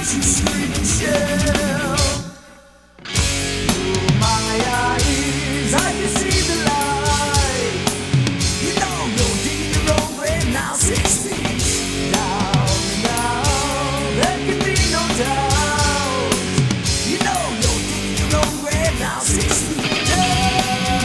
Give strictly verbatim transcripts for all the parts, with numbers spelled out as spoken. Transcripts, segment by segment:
lights, you scream and shout. Through my eyes, I can see the light. You know you're digging your own grave now, six feet down and down. There can be no doubt. You know you're digging your own grave now, six feet down.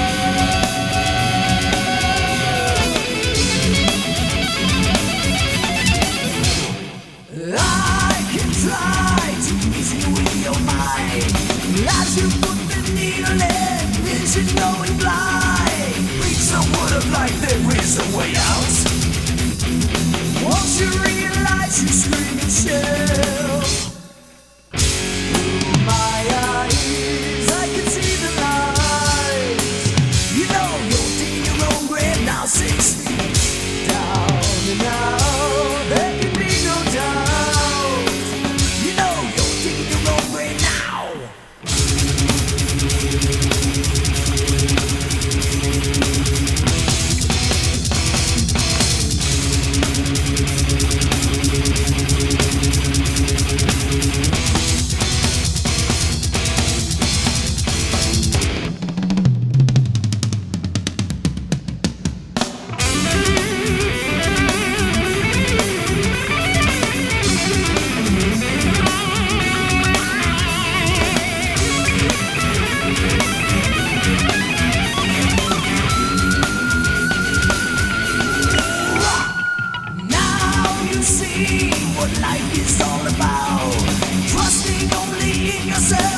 I can try to reason with your mind. As you put the needle in, vision going blind. Reach the wood of life, there is a way out. Once you realize, you scream and shout. Through my eyes, I can see the light. You know you're digging your own grave now, six feet down and out. There can be no doubt. You know you're digging your own grave now. See what life is all about. Trusting only in yourself.